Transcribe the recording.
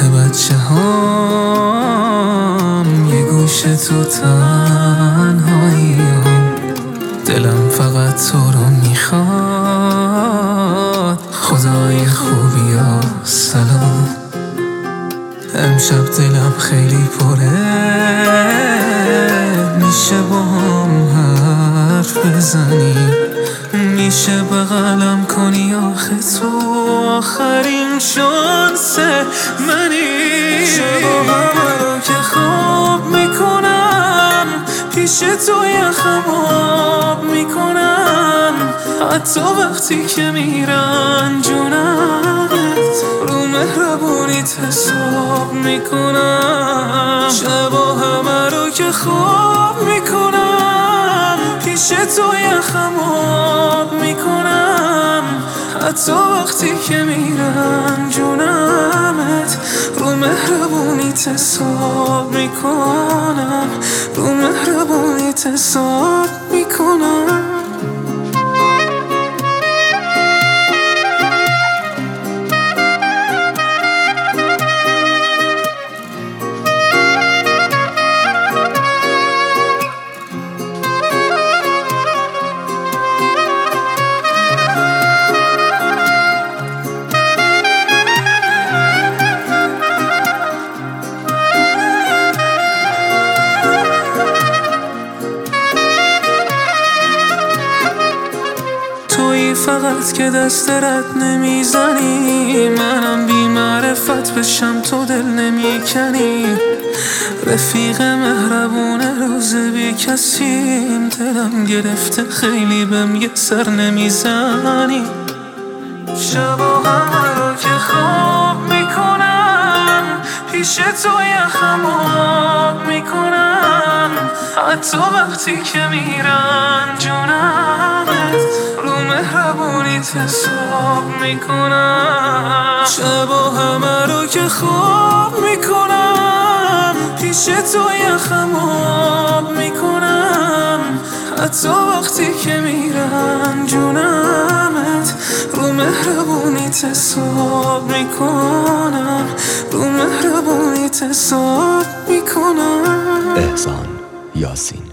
بچه هام یه گوشه تو تنهاییم، دلم فقط تو رو میخواد. خدای خوبی ها سلام، امشب دلم خیلی پره، میشه با هم حرف بزنیم؟ میشه بغلم کنی؟ آخه تو آخرین شانس منی. شبا رو که خواب میکنم پیش تو یخم آب میکنم، حتی وقتی که میرن جونت رو مهربونیت حساب میکنم. شبا همه رو که خواب میکنم پیش تو یخم آب میکنم، حتی وقتی که میرن جونمت رو مهربونیت حساب میکنم، رو مهربونیت حساب میکنم. تویی فقط که دست رد نمیزنی، منم بی معرفت بشم تو دل نمیکنی. رفیق مهربونه روز بی کسیم، دلم گرفته خیلی بهم یه سر نمیزنی. شبا همه رو که خواب میکنم پیش تو یخم آب میکنم، حتی وقتی که میرن جونمت رو مهربونیت حساب میکنم. شبا همه رو که خواب میکنم پیش تو یخم آب میکنم، حتی وقتی که میرن جونمت رو مهربونیت حساب میکنم، رو مهربونیت حساب میکنم. احسان یاسین.